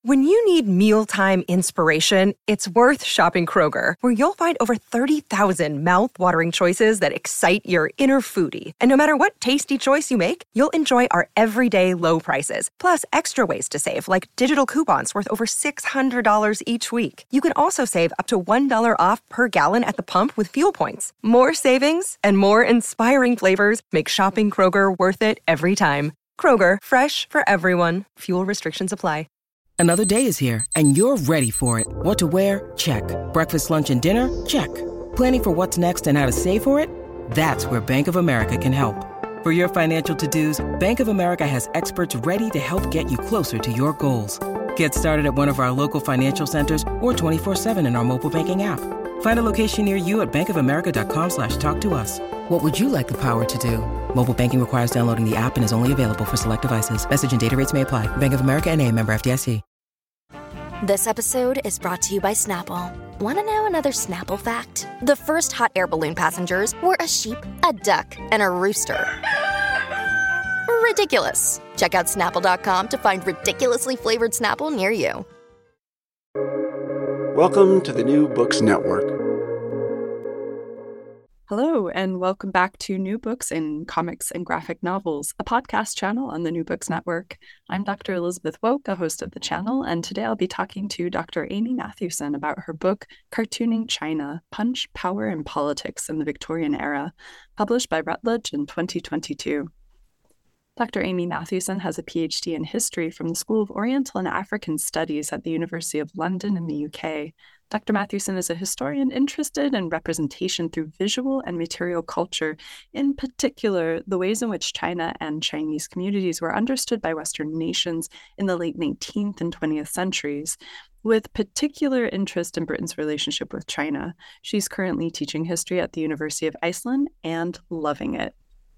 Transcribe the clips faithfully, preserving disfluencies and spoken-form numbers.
When you need mealtime inspiration, it's worth shopping Kroger, where you'll find over thirty thousand mouth-watering choices that excite your inner foodie. And no matter what tasty choice you make, you'll enjoy our everyday low prices, plus extra ways to save, like digital coupons worth over six hundred dollars each week. You can also save up to one dollar off per gallon at the pump with fuel points. More savings and more inspiring flavors make shopping Kroger worth it every time. Kroger, fresh for everyone. Fuel restrictions apply. Another day is here, and you're ready for it. What to wear? Check. Breakfast, lunch, and dinner? Check. Planning for what's next and how to save for it? That's where Bank of America can help. For your financial to-dos, Bank of America has experts ready to help get you closer to your goals. Get started at one of our local financial centers or twenty-four seven in our mobile banking app. Find a location near you at bankofamerica.com slash talk to us. What would you like the power to do? Mobile banking requires downloading the app and is only available for select devices. Message and data rates may apply. Bank of America N A, member F D I C. This episode is brought to you by Snapple. Want to know another Snapple fact? The first hot air balloon passengers were a sheep, a duck, and a rooster. Ridiculous. Check out Snapple dot com to find ridiculously flavored Snapple near you. Welcome to the New Books Network. Hello, and welcome back to New Books in Comics and Graphic Novels, a podcast channel on the New Books Network. I'm Doctor Elizabeth Woke, a host of the channel, and today I'll be talking to Doctor Amy Matthewson about her book, Cartooning China, Punch, Power, and Politics in the Victorian Era, published by Routledge in twenty twenty-two. Doctor Amy Matthewson has a P H D in history from the School of Oriental and African Studies at the University of London in the U K. Doctor Matthewson is a historian interested in representation through visual and material culture, in particular, the ways in which China and Chinese communities were understood by Western nations in the late nineteenth and twentieth centuries, with particular interest in Britain's relationship with China. She's currently teaching history at the University of Iceland and loving it.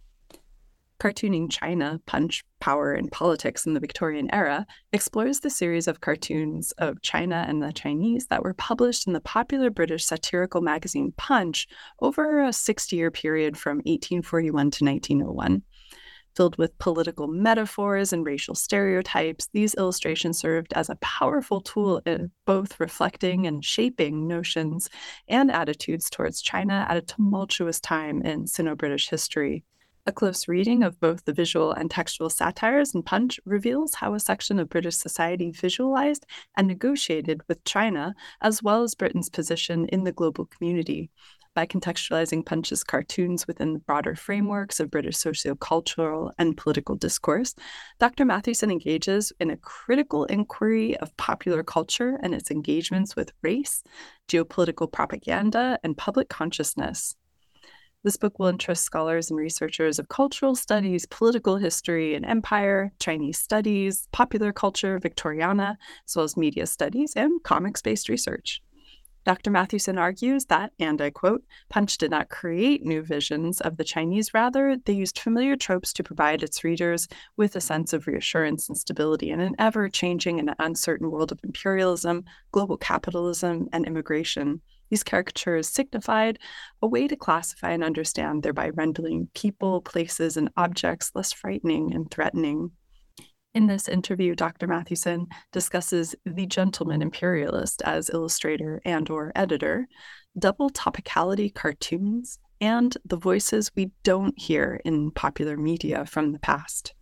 Cartooning China, Punch, Power, and Politics in the Victorian Era explores the series of cartoons of China and the Chinese that were published in the popular British satirical magazine Punch over a sixty-year period from eighteen forty-one to nineteen oh one. Filled with political metaphors and racial stereotypes, these illustrations served as a powerful tool in both reflecting and shaping notions and attitudes towards China at a tumultuous time in Sino-British history. A close reading of both the visual and textual satires in Punch reveals how a section of British society visualized and negotiated with China, as well as Britain's position in the global community. By contextualizing Punch's cartoons within the broader frameworks of British sociocultural and political discourse, Doctor Matthewson engages in a critical inquiry of popular culture and its engagements with race, geopolitical propaganda, and public consciousness. This book will interest scholars and researchers of cultural studies, political history and empire, Chinese studies, popular culture, Victoriana, as well as media studies and comics-based research. Doctor Matthewson argues that, and I quote, Punch did not create new visions of the Chinese, rather, they used familiar tropes to provide its readers with a sense of reassurance and stability in an ever-changing and uncertain world of imperialism, global capitalism, and immigration. These caricatures signified a way to classify and understand, thereby rendering people, places, and objects less frightening and threatening. In this interview, Doctor Matthewson discusses the gentleman imperialist as illustrator and or editor, double topicality cartoons, and the voices we don't hear in popular media from the past.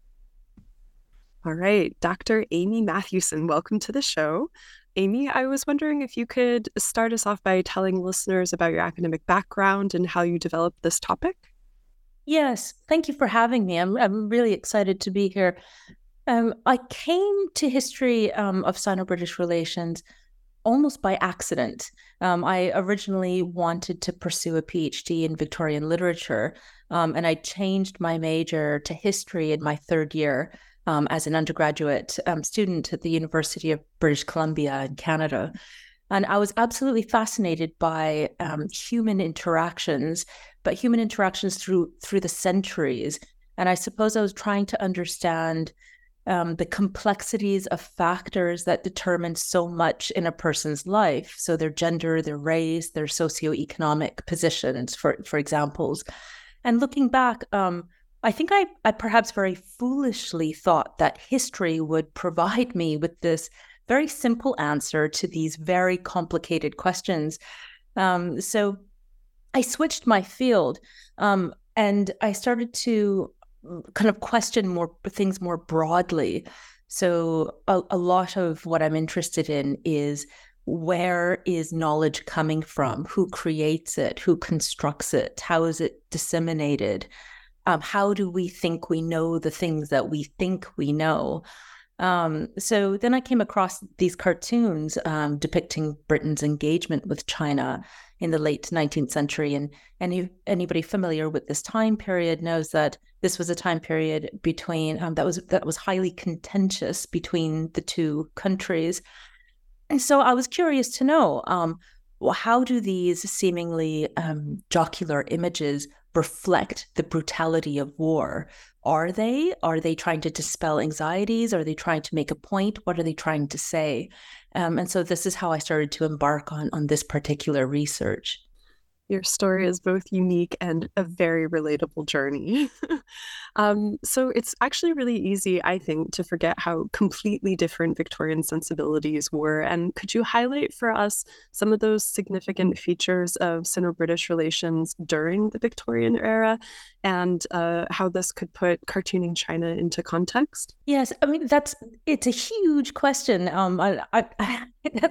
All right, Doctor Amy Matthewson, welcome to the show. Amy, I was wondering if you could start us off by telling listeners about your academic background and how you developed this topic. Yes, thank you for having me. I'm I'm really excited to be here. Um, I came to history um, of Sino-British relations almost by accident. Um, I originally wanted to pursue a P H D in Victorian literature, um, and I changed my major to history in my third year um, as an undergraduate um, student at the University of British Columbia in Canada. And I was absolutely fascinated by um, human interactions, but human interactions through through the centuries. And I suppose I was trying to understand um, the complexities of factors that determine so much in a person's life. So their gender, their race, their socioeconomic positions, for, for examples. And looking back, um, I think I, I perhaps very foolishly thought that history would provide me with this very simple answer to these very complicated questions. Um, so I switched my field um, and I started to kind of question more things more broadly. So a, a lot of what I'm interested in is, where is knowledge coming from? Who creates it? Who constructs it? How is it disseminated? Um, how do we think we know the things that we think we know? Um, so then I came across these cartoons um, depicting Britain's engagement with China in the late nineteenth century. And any anybody familiar with this time period knows that this was a time period between um, that was that was highly contentious between the two countries. And so I was curious to know, um, well, how do these seemingly um, jocular images reflect the brutality of war? Are they? Are they trying to dispel anxieties? Are they trying to make a point? What are they trying to say? Um, and so this is how I started to embark on, on this particular research. Your story is both unique and a very relatable journey. um, so it's actually really easy, I think, to forget how completely different Victorian sensibilities were. And could you highlight for us some of those significant features of Sino-British relations during the Victorian era and uh, how this could put cartooning China into context? Yes, I mean, that's it's a huge question. Um, I, I, I,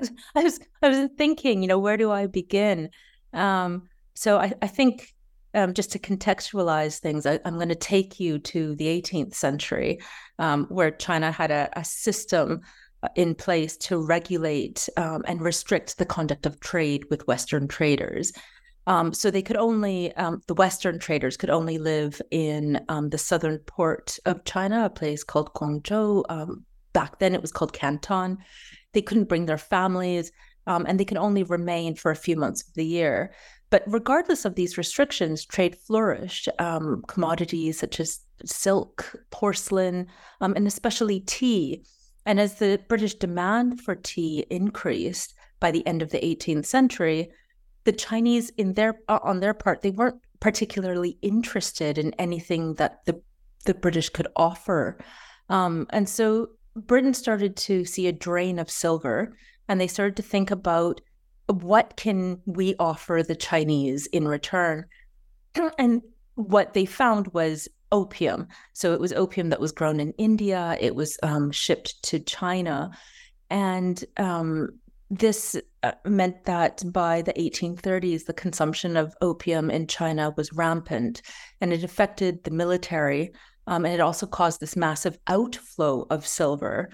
I was I was thinking, you know, where do I begin? Um, so I, I think um, just to contextualize things, I, I'm going to take you to the eighteenth century, um, where China had a, a system in place to regulate um, and restrict the conduct of trade with Western traders. Um, so they could only, um, the Western traders could only live in um, the southern port of China, a place called Guangzhou. Um, back then it was called Canton. They couldn't bring their families. Um, and they can only remain for a few months of the year. But regardless of these restrictions, trade flourished. Um, commodities such as silk, porcelain, um, and especially tea. And as the British demand for tea increased by the end of the eighteenth century, the Chinese, in their uh, on their part, they weren't particularly interested in anything that the, the British could offer. Um, and so Britain started to see a drain of silver. And they started to think about, what can we offer the Chinese in return? And what they found was opium. So it was opium that was grown in India. It was um, shipped to China. And um, this uh, meant that by the eighteen thirties, the consumption of opium in China was rampant. And it affected the military. Um, and it also caused this massive outflow of silver.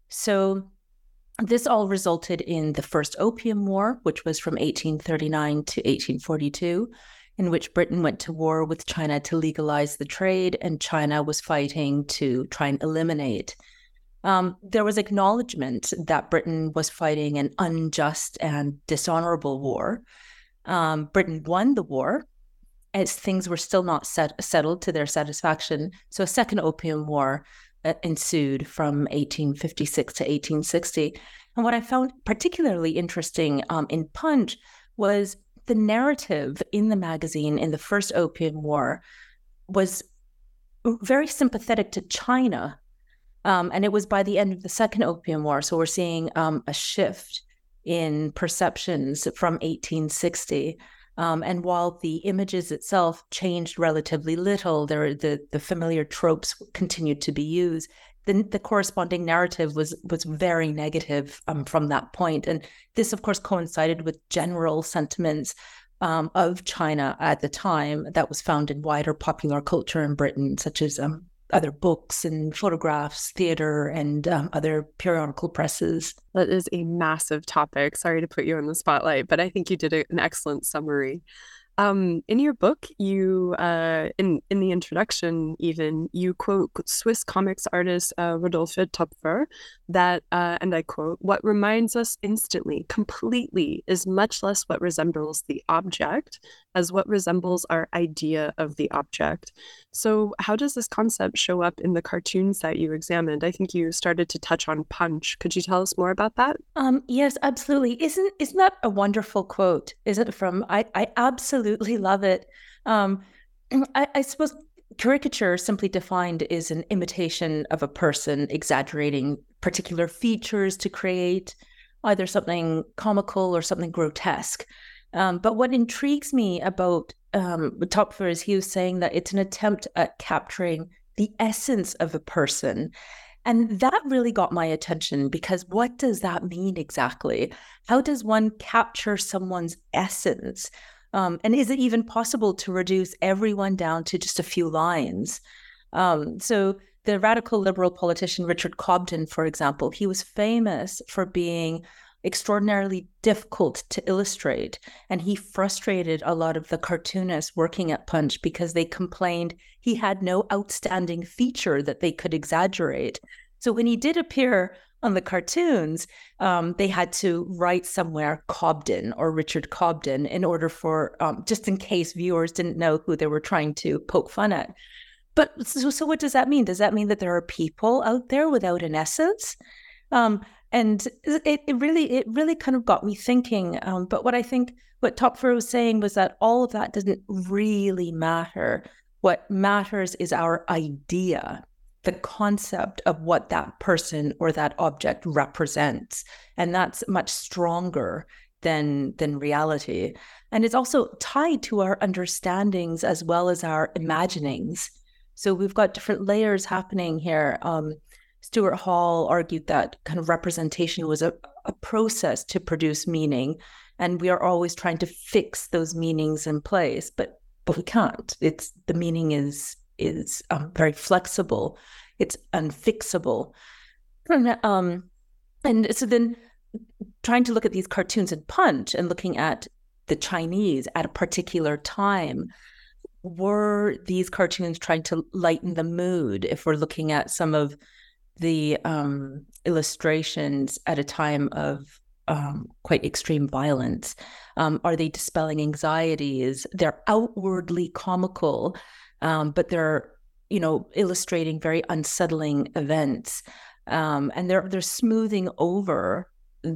So this all resulted in the First Opium War, which was from eighteen thirty-nine to eighteen forty-two, in which Britain went to war with China to legalize the trade, and China was fighting to try and eliminate. Um, there was acknowledgement that Britain was fighting an unjust and dishonorable war. Um, Britain won the war, as things were still not set, settled to their satisfaction. So a second Opium War ensued from eighteen fifty-six to eighteen sixty. And what I found particularly interesting um, in Punch was the narrative in the magazine in the First Opium War was very sympathetic to China. Um, and it was by the end of the Second Opium War. So we're seeing um, a shift in perceptions from eighteen sixty. Um, and while the images itself changed relatively little, there the the familiar tropes continued to be used. The, the corresponding narrative was was very negative um, from that point. And this, of course, coincided with general sentiments um, of China at the time that was found in wider popular culture in Britain, such as um, other books and photographs, theater, and um, other periodical presses. That is a massive topic. Sorry to put you on the spotlight, but I think you did a, an excellent summary. Um, in your book, you uh, in in the introduction, even you quote Swiss comics artist uh, Rodolphe Töpfer that, uh, and I quote, "What reminds us instantly, completely, is much less what resembles the object as what resembles our idea of the object." So, how does this concept show up in the cartoons that you examined? I think you started to touch on Punch. Could you tell us more about that? Um, yes, absolutely. Isn't isn't that a wonderful quote? Is it from? I I absolutely love it. Um, I, I suppose caricature, simply defined, is an imitation of a person, exaggerating particular features to create either something comical or something grotesque. Um, but what intrigues me about um, Töpffer is he was saying that it's an attempt at capturing the essence of a person. And that really got my attention, because what does that mean exactly? How does one capture someone's essence? Um, and is it even possible to reduce everyone down to just a few lines? Um, so the radical liberal politician Richard Cobden, for example, he was famous for being extraordinarily difficult to illustrate. And he frustrated a lot of the cartoonists working at Punch because they complained he had no outstanding feature that they could exaggerate. So when he did appear on the cartoons, um, they had to write somewhere Cobden or Richard Cobden in order for, um, just in case viewers didn't know who they were trying to poke fun at. But so, so what does that mean? Does that mean that there are people out there without an essence? Um, and it, it really, it really kind of got me thinking. Um, but what I think what Töpffer was saying was that all of that doesn't really matter. What matters is our idea, the concept of what that person or that object represents. And that's much stronger than, than reality. And it's also tied to our understandings as well as our imaginings. So we've got different layers happening here. Um, Stuart Hall argued that kind of representation was a, a process to produce meaning, and we are always trying to fix those meanings in place, but but we can't. It's the meaning is is um, very flexible. It's unfixable. Um, and so then trying to look at these cartoons in Punch and looking at the Chinese at a particular time, were these cartoons trying to lighten the mood? If we're looking at some of the um, illustrations at a time of um, quite extreme violence, um, are they dispelling anxieties? They're outwardly comical, um, but they're, you know, illustrating very unsettling events, um, and they're they're smoothing over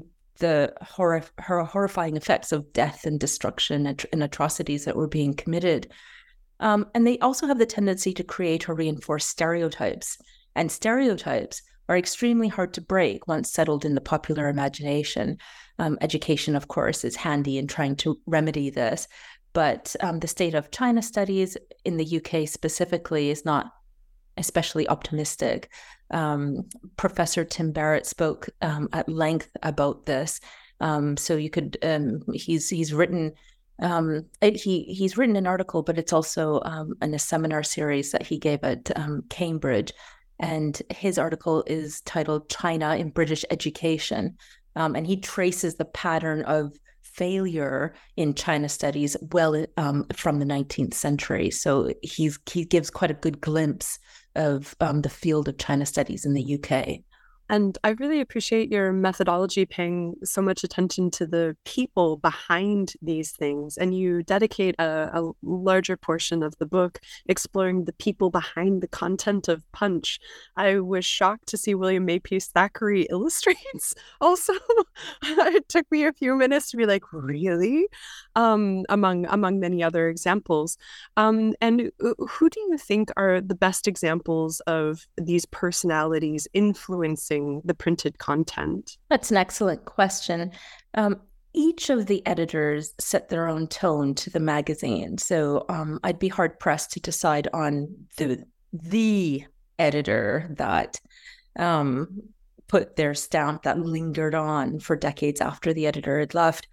the horror, horrifying effects of death and destruction and, and atrocities that were being committed. Um, and they also have the tendency to create or reinforce stereotypes. And stereotypes are extremely hard to break once settled in the popular imagination. Um, education, of course, is handy in trying to remedy this. But um, the state of China studies in the U K specifically is not especially optimistic. Um, Professor Tim Barrett spoke um, at length about this. Um, so you could, um, he's he's written Um, it, he he's written an article, but it's also um, in a seminar series that he gave at um, Cambridge. And his article is titled China in British Education. Um, and he traces the pattern of failure in China studies well um, from the nineteenth century. So he's, he gives quite a good glimpse of um, the field of China studies in the U K. And I really appreciate your methodology paying so much attention to the people behind these things. And you dedicate a, a larger portion of the book exploring the people behind the content of Punch. I was shocked to see William Makepeace Thackeray illustrates also. It took me a few minutes to be like, really? Um, among, among many other examples. Um, and who do you think are the best examples of these personalities influencing the printed content? That's an excellent question. Um, each of the editors set their own tone to the magazine. So um, I'd be hard pressed to decide on the the editor that um, put their stamp that lingered on for decades after the editor had left.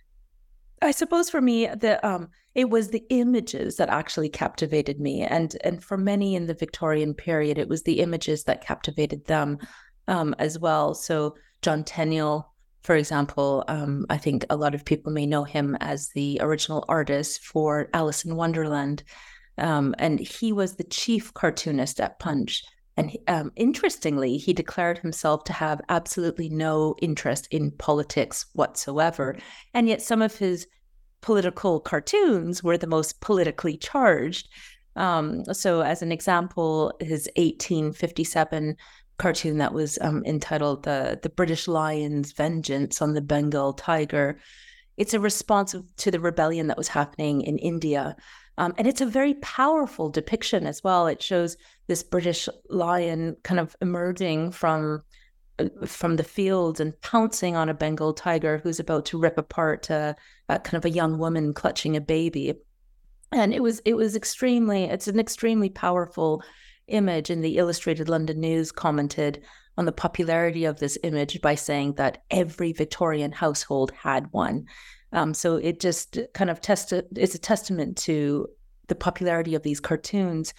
I suppose for me, the um, it was the images that actually captivated me. And, and for many in the Victorian period, it was the images that captivated them. Um, as well. So John Tenniel, for example, um, I think a lot of people may know him as the original artist for Alice in Wonderland. Um, and he was the chief cartoonist at Punch. And um, interestingly, he declared himself to have absolutely no interest in politics whatsoever. And yet some of his political cartoons were the most politically charged. Um, so as an example, his eighteen fifty-seven cartoon that was um, entitled the, the British Lion's Vengeance on the Bengal Tiger. It's a response to the rebellion that was happening in India. Um, and it's a very powerful depiction as well. It shows this British lion kind of emerging from from the fields and pouncing on a Bengal tiger who's about to rip apart a, a kind of a young woman clutching a baby. And it was it was extremely, it's an extremely powerful image. And the Illustrated London News commented on the popularity of this image by saying that every Victorian household had one. Um, so it just kind of testi- it's a testament to the popularity of these cartoons.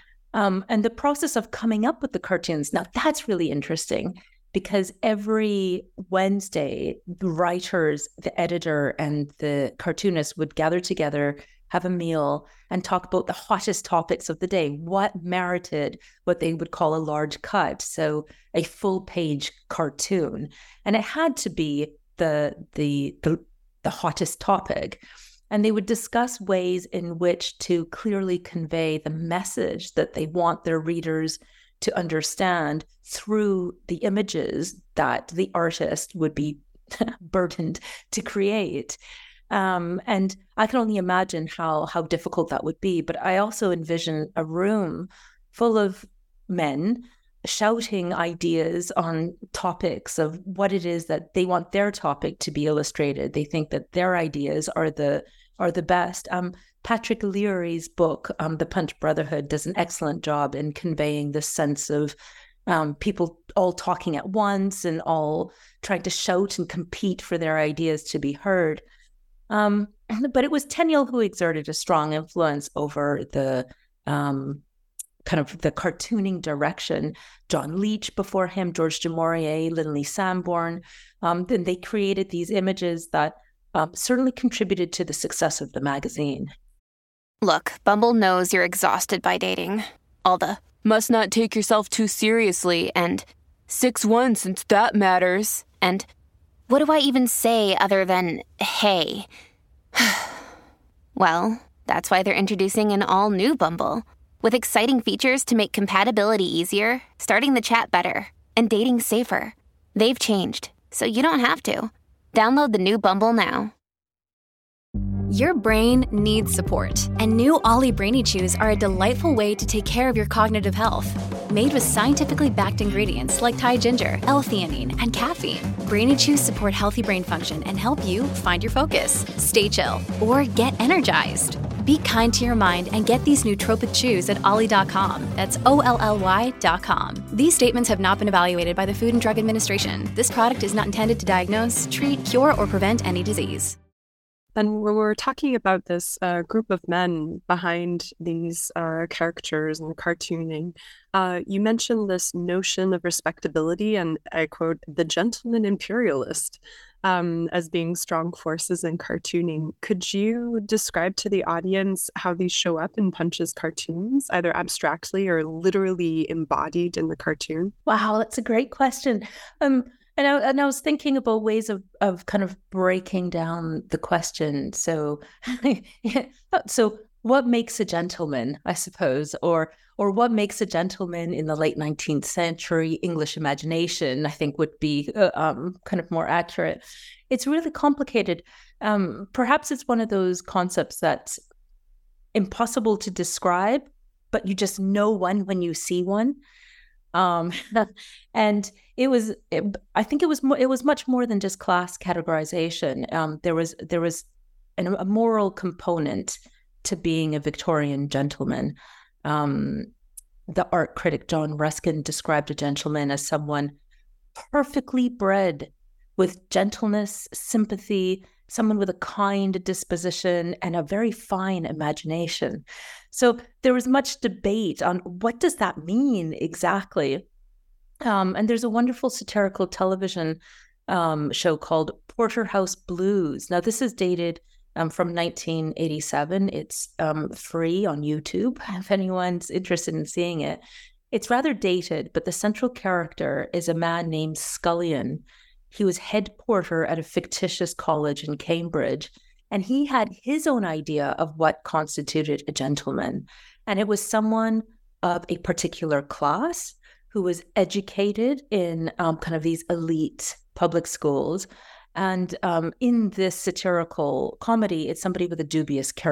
Um, and the process of coming up with the cartoons, now that's really interesting, because every Wednesday, the writers, the editor, and the cartoonist would gather together, have a meal, and talk about the hottest topics of the day, what merited what they would call a large cut, so a full-page cartoon. And it had to be the, the, the, the hottest topic. And they would discuss ways in which to clearly convey the message that they want their readers to understand through the images that the artist would be burdened to create. Um, and I can only imagine how how difficult that would be. But I also envision a room full of men shouting ideas on topics of what it is that they want their topic to be illustrated. They think that their ideas are the are the best. Um, Patrick Leary's book, um, The Punch Brotherhood, does an excellent job in conveying this sense of um, people all talking at once and all trying to shout and compete for their ideas to be heard. Um, but it was Tenniel who exerted a strong influence over the um, kind of the cartooning direction. John Leach before him, George du Maurier, Linley Sambourne. Um, then they created these images that um, certainly contributed to the success of the magazine. Look, Bumble knows you're exhausted by dating. All the must not take yourself too seriously and six one since that matters. And what do I even say other than, hey? Well, that's why they're introducing an all-new Bumble, with exciting features to make compatibility easier, starting the chat better, and dating safer. They've changed, so you don't have to. Download the new Bumble now. Your brain needs support, and new Ollie Brainy Chews are a delightful way to take care of your cognitive health. Made with scientifically backed ingredients like Thai ginger, L-theanine, and caffeine, Brainy Chews support healthy brain function and help you find your focus, stay chill, or get energized. Be kind to your mind and get these nootropic chews at ollie dot com. That's O L L Y dot com. These statements have not been evaluated by the Food and Drug Administration. This product is not intended to diagnose, treat, cure, or prevent any disease. And when we're talking about this uh, group of men behind these uh, characters and the cartooning, uh, you mentioned this notion of respectability and, I quote, the gentleman imperialist um, as being strong forces in cartooning. Could you describe to the audience how these show up in Punch's cartoons, either abstractly or literally embodied in the cartoon? Wow, that's a great question. Um, And I, and I was thinking about ways of, of kind of breaking down the question. So, so what makes a gentleman, I suppose, or or what makes a gentleman in the late nineteenth century English imagination, I think would be uh, um, kind of more accurate. It's really complicated. Um, perhaps it's one of those concepts that's impossible to describe, but you just know one when you see one. Um, and it was, it, I think it was, mo- it was much more than just class categorization. Um, there was, there was an, a moral component to being a Victorian gentleman. Um, the art critic John Ruskin described a gentleman as someone perfectly bred, with gentleness, sympathy, someone with a kind disposition and a very fine imagination. So there was much debate on what does that mean exactly. Um, and there's a wonderful satirical television um, show called Porterhouse Blues. Now, this is dated um, from nineteen eighty-seven. It's um, free on YouTube if anyone's interested in seeing it. It's rather dated, but the central character is a man named Scullion. He was head porter at a fictitious college in Cambridge, and he had his own idea of what constituted a gentleman. And it was someone of a particular class who was educated in um, kind of these elite public schools. And um, in this satirical comedy, it's somebody with a dubious char-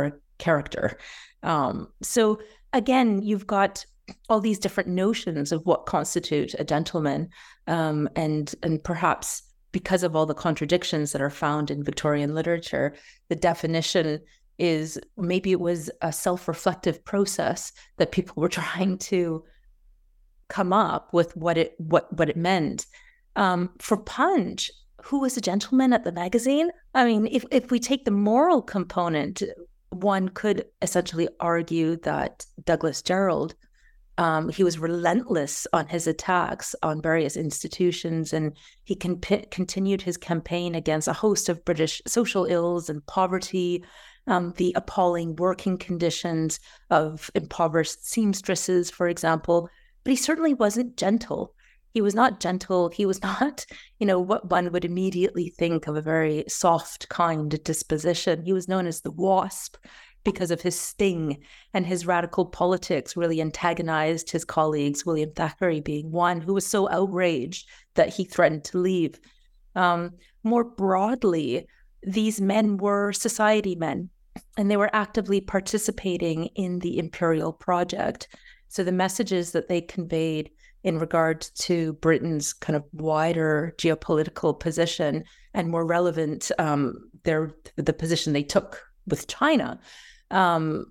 character. Um, so again, you've got all these different notions of what constitute a gentleman, um, and and perhaps because of all the contradictions that are found in Victorian literature, the definition is maybe it was a self-reflective process that people were trying to come up with what it what what it meant. Um, for Punch, who was a gentleman at the magazine? I mean, if if we take the moral component, one could essentially argue that Douglas Jerrold, um, he was relentless on his attacks on various institutions, and he con- continued his campaign against a host of British social ills and poverty, um, the appalling working conditions of impoverished seamstresses, for example. But he certainly wasn't gentle. He was not gentle. He was not, you know, what one would immediately think of a very soft, kind disposition. He was known as the Wasp because of his sting, and his radical politics really antagonized his colleagues, William Thackeray being one, who was so outraged that he threatened to leave. Um, more broadly, these men were society men, and they were actively participating in the imperial project. So the messages that they conveyed in regard to Britain's kind of wider geopolitical position, and more relevant, um, their the position they took with China, um,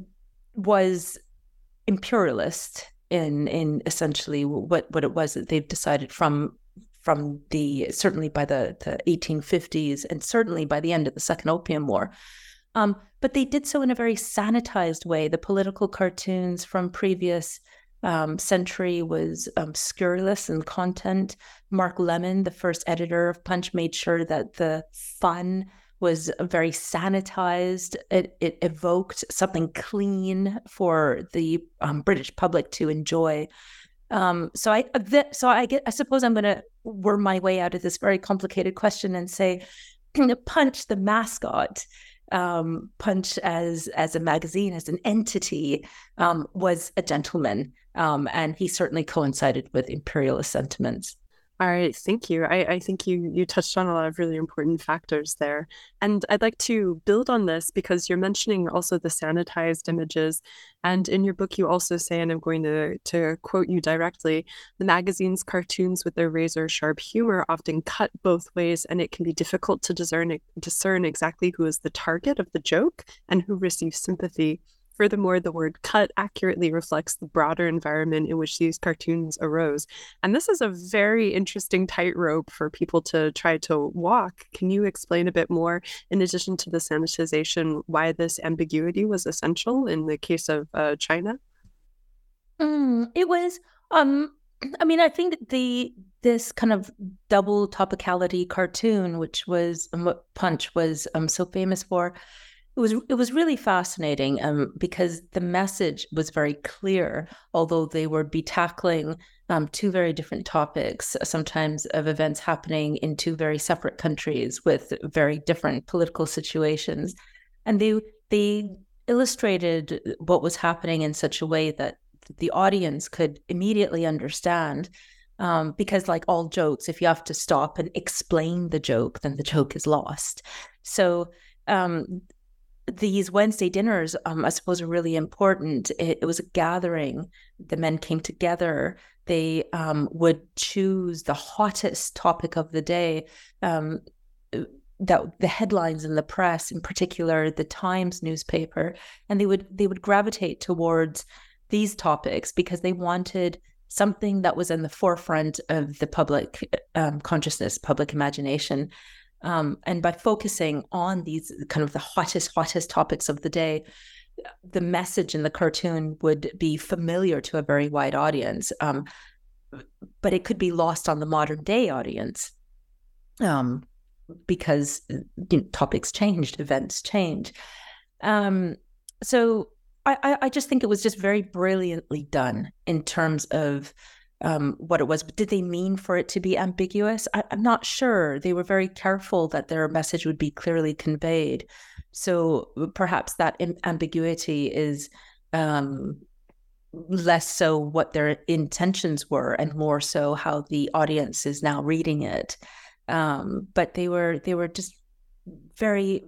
was imperialist in in essentially what, what it was that they've decided from from the certainly by the, the eighteen fifties, and certainly by the end of the Second Opium War. Um, but they did so in a very sanitized way. The political cartoons from previous um, century was um, scurrilous in content. Mark Lemon, the first editor of Punch, made sure that the fun was very sanitized. It, it evoked something clean for the um, British public to enjoy. Um, so I, th- so I get. I suppose I'm going to worm my way out of this very complicated question and say, Punch, the mascot. Um, Punch as as a magazine, as an entity, um, was a gentleman, um, and he certainly coincided with imperialist sentiments. All right, thank you. I, I think you you touched on a lot of really important factors there. And I'd like to build on this because you're mentioning also the sanitized images. And in your book, you also say, and I'm going to, to quote you directly, the magazine's cartoons with their razor-sharp humor often cut both ways, and it can be difficult to discern, discern exactly who is the target of the joke and who receives sympathy. Furthermore, the word cut accurately reflects the broader environment in which these cartoons arose. And this is a very interesting tightrope for people to try to walk. Can you explain a bit more, in addition to the sanitization, why this ambiguity was essential in the case of uh, China? Mm, it was, um, I mean, I think that the this kind of double topicality cartoon, which was um, what Punch was um, so famous for, It was it was really fascinating um, because the message was very clear, although they would be tackling um, two very different topics, sometimes of events happening in two very separate countries with very different political situations. And they they illustrated what was happening in such a way that the audience could immediately understand. Um, because like all jokes, if you have to stop and explain the joke, then the joke is lost. So um, these Wednesday dinners, um, I suppose, are really important. It, it was a gathering. The men came together. They um, would choose the hottest topic of the day, um, that the headlines in the press, in particular the Times newspaper, and they would they would gravitate towards these topics because they wanted something that was in the forefront of the public um, consciousness, public imagination. Um, and by focusing on these kind of the hottest, hottest topics of the day, the message in the cartoon would be familiar to a very wide audience, um, but it could be lost on the modern day audience um, because you know, topics changed, events change. Um, so I, I just think it was just very brilliantly done in terms of Um, what it was. But did they mean for it to be ambiguous? I, I'm not sure. They were very careful that their message would be clearly conveyed. So perhaps that im- ambiguity is um, less so what their intentions were and more so how the audience is now reading it. Um, but they were they were just very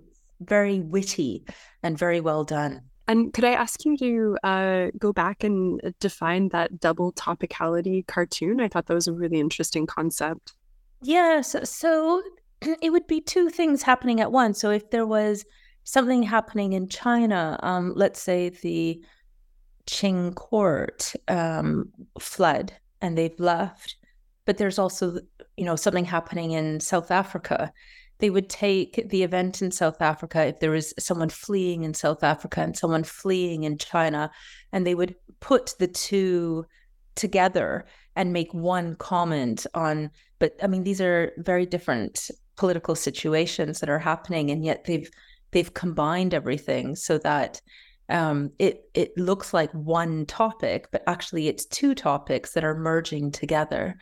very witty and very well done. And could I ask you to uh, go back and define that double topicality cartoon? I thought that was a really interesting concept. Yes. So it would be two things happening at once. So if there was something happening in China, um, let's say the Qing court um, fled and they've left, but there's also, you know, something happening in South Africa. They would take the event in South Africa, if there was someone fleeing in South Africa and someone fleeing in China, and they would put the two together and make one comment on, but I mean, these are very different political situations that are happening, and yet they've they've combined everything so that um, it it looks like one topic, but actually it's two topics that are merging together.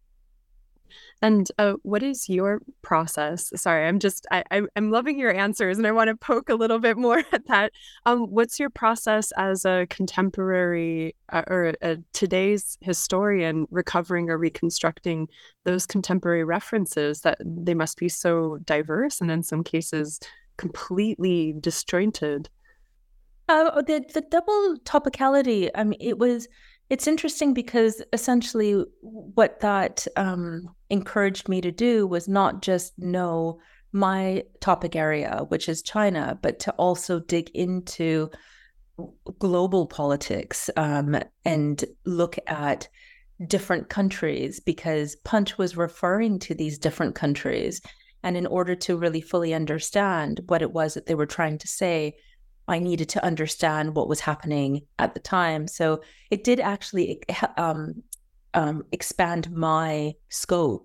And uh, what is your process? Sorry, I'm just, I, I, I'm loving your answers and I want to poke a little bit more at that. Um, what's your process as a contemporary uh, or a, today's historian recovering or reconstructing those contemporary references that they must be so diverse and in some cases completely disjointed? Uh, the, the double topicality, I mean, it was, it's interesting because essentially what that um, encouraged me to do was not just know my topic area, which is China, but to also dig into global politics um, and look at different countries, because Punch was referring to these different countries. And in order to really fully understand what it was that they were trying to say, I needed to understand what was happening at the time. So it did actually um, um, expand my scope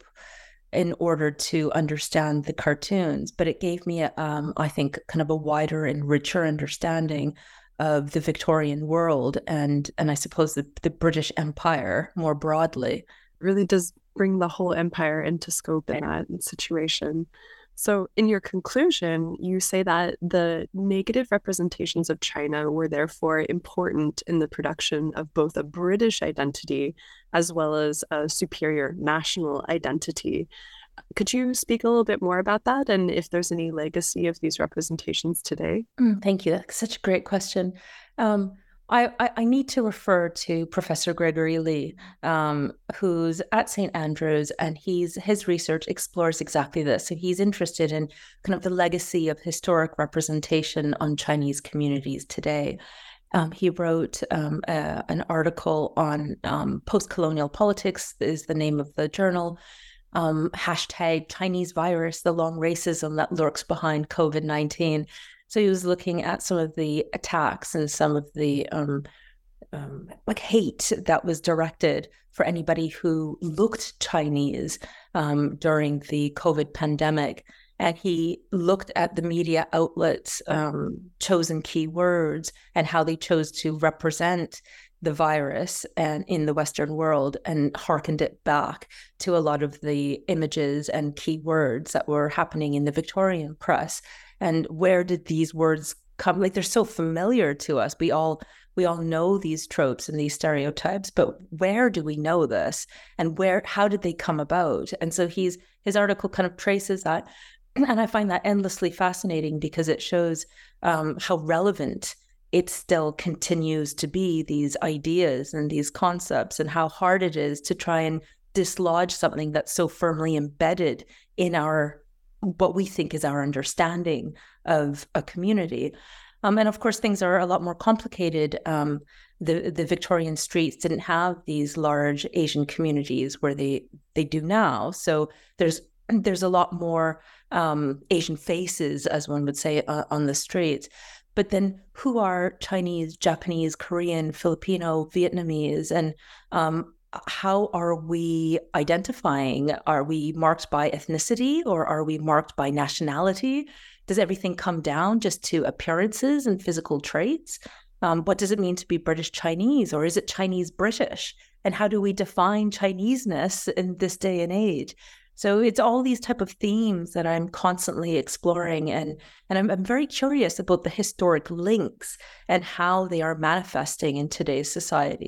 in order to understand the cartoons, but it gave me, a, um, I think, kind of a wider and richer understanding of the Victorian world and, and I suppose the, the British Empire more broadly. It really does bring the whole empire into scope in that situation. So in your conclusion, you say that the negative representations of China were therefore important in the production of both a British identity as well as a superior national identity. Could you speak a little bit more about that and if there's any legacy of these representations today? Mm, thank you. That's such a great question. Um, I, I, I need to refer to Professor Gregory Lee, um, who's at Saint Andrews, and he's his research explores exactly this. So he's interested in kind of the legacy of historic representation on Chinese communities today. Um, he wrote um, a, an article on um, post-colonial politics, is the name of the journal, um, hashtag Chinese virus, the long racism that lurks behind COVID nineteen. So he was looking at some of the attacks and some of the um, um, like hate that was directed for anybody who looked Chinese um, during the COVID pandemic. And he looked at the media outlets' um, chosen keywords and how they chose to represent the virus and in the Western world, and hearkened it back to a lot of the images and keywords that were happening in the Victorian press. And where did these words come? Like, they're so familiar to us. We all we all know these tropes and these stereotypes, but where do we know this? And where, how did they come about? And so he's his article kind of traces that. And I find that endlessly fascinating because it shows um, how relevant it still continues to be, these ideas and these concepts, and how hard it is to try and dislodge something that's so firmly embedded in our what we think is our understanding of a community. Um, and of course, things are a lot more complicated. Um, the, the Victorian streets didn't have these large Asian communities where they, they do now. So there's there's a lot more um, Asian faces, as one would say, uh, on the streets. But then who are Chinese, Japanese, Korean, Filipino, Vietnamese, and um, how are we identifying? Are we marked by ethnicity or are we marked by nationality? Does everything come down just to appearances and physical traits? Um, what does it mean to be British Chinese, or is it Chinese British? And how do we define Chineseness in this day and age? So it's all these type of themes that I'm constantly exploring, and and I'm, I'm very curious about the historic links and how they are manifesting in today's societies.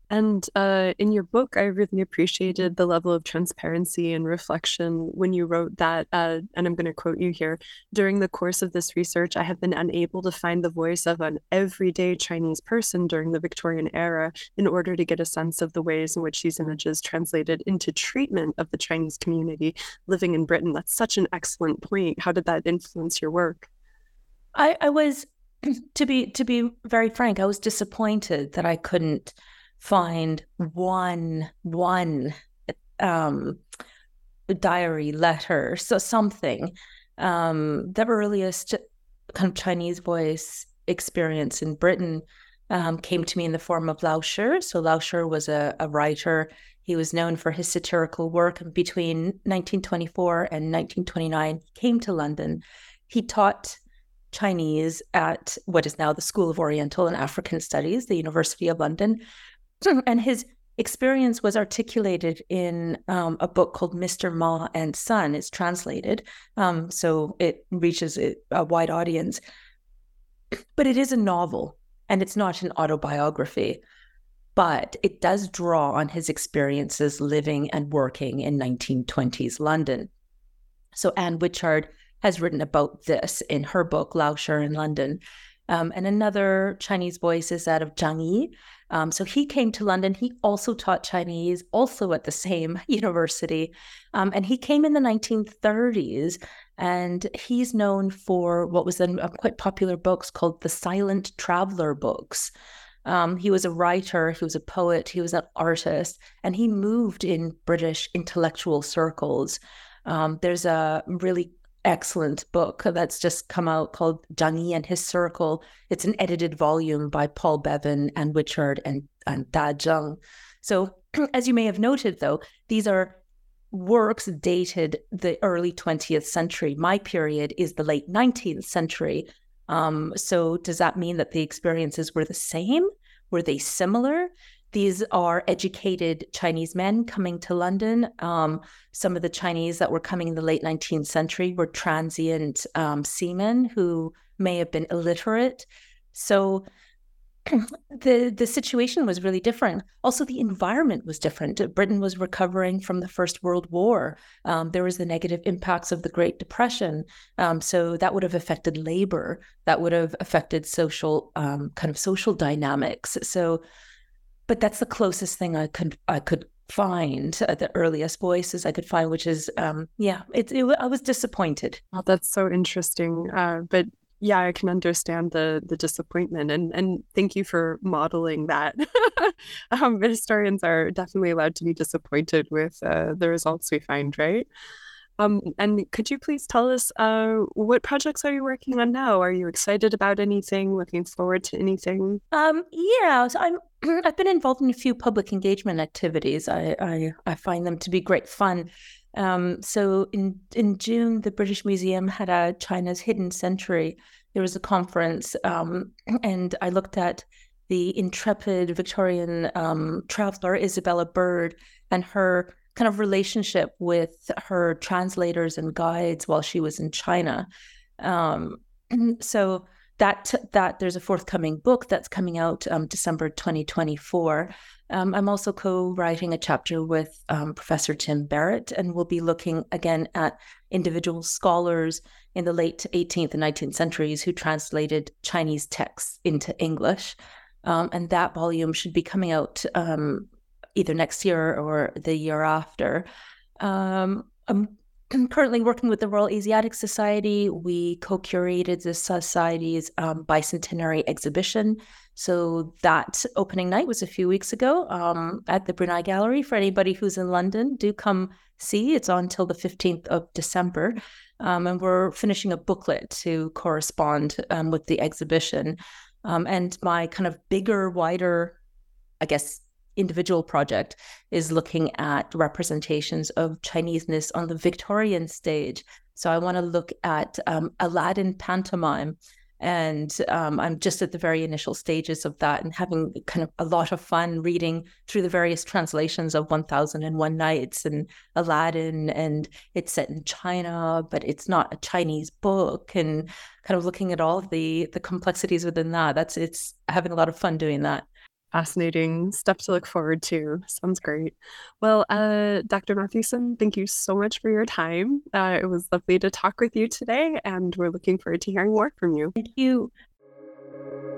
And uh, in your book, I really appreciated the level of transparency and reflection when you wrote that, uh, and I'm going to quote you here, during the course of this research, I have been unable to find the voice of an everyday Chinese person during the Victorian era in order to get a sense of the ways in which these images translated into treatment of the Chinese community living in Britain. That's such an excellent point. How did that influence your work? I, I was, to be to be very frank, I was disappointed that I couldn't find one one um, diary, letter, so something. Um, the earliest kind of Chinese voice experience in Britain um, came to me in the form of Lao Shi. So Lao Shi was a, a writer. He was known for his satirical work. And between nineteen twenty-four and nineteen twenty-nine, he came to London. He taught Chinese at what is now the School of Oriental and African Studies, the University of London. And his experience was articulated in um, a book called Mister Ma and Son. It's translated, um, so it reaches a wide audience. But it is a novel, and it's not an autobiography. But it does draw on his experiences living and working in nineteen twenties London. So Anne Witchard has written about this in her book, Lao Shi in London. Um, and another Chinese voice is that of Zhang Yi. Um, so he came to London. He also taught Chinese, also at the same university. Um, and he came in the nineteen thirties, and he's known for what was then a quite popular books called the Silent Traveler books. Um, he was a writer, he was a poet, he was an artist, and he moved in British intellectual circles. Um, there's a really excellent book that's just come out called Zhang Yi and His Circle. It's an edited volume by Paul Bevan and Witchard and, and Da Zheng. So as you may have noted, though, these are works dated the early twentieth century. My period is the late nineteenth century. Um, so does that mean that the experiences were the same? Were they similar? These are educated Chinese men coming to London. Um, some of the Chinese that were coming in the late nineteenth century were transient um, seamen who may have been illiterate. So the the situation was really different. Also, the environment was different. Britain was recovering from the First World War. Um, there was the negative impacts of the Great Depression. Um, so that would have affected labor. That would have affected social um, kind of social dynamics. So. But that's the closest thing I could I could find, uh, the earliest voices I could find, which is, um, yeah, it, it, I was disappointed. Oh, that's so interesting. Uh, but yeah, I can understand the the disappointment, and and thank you for modeling that. um, historians are definitely allowed to be disappointed with uh, the results we find, right? Um, and could you please tell us uh, what projects are you working on now? Are you excited about anything? Looking forward to anything? Um, yeah, so I'm. I've been involved in a few public engagement activities. I I, I find them to be great fun. Um, so in in June, the British Museum had a China's Hidden Century. There was a conference, um, and I looked at the intrepid Victorian um, traveler Isabella Bird and her kind of relationship with her translators and guides while she was in China. Um, so that that there's a forthcoming book that's coming out um, December twenty twenty-four. Um, I'm also co-writing a chapter with um, Professor Tim Barrett, and we'll be looking again at individual scholars in the late eighteenth and nineteenth centuries who translated Chinese texts into English. Um, and that volume should be coming out um, either next year or the year after. Um, I'm currently working with the Royal Asiatic Society. We co-curated the Society's um, bicentenary exhibition. So that opening night was a few weeks ago um, at the Brunei Gallery. For anybody who's in London, do come see. It's on till the fifteenth of December. Um, and we're finishing a booklet to correspond um, with the exhibition. Um, and my kind of bigger, wider, I guess, individual project is looking at representations of Chineseness on the Victorian stage. So I want to look at um, Aladdin pantomime. And um, I'm just at the very initial stages of that and having kind of a lot of fun reading through the various translations of one thousand and one Nights and Aladdin. And it's set in China, but it's not a Chinese book, and kind of looking at all of the, the complexities within that. That's it's having a lot of fun doing that. Fascinating stuff to look forward to. Sounds great. Well, uh, Doctor Mathewson, thank you so much for your time. Uh, it was lovely to talk with you today, and we're looking forward to hearing more from you. Thank you.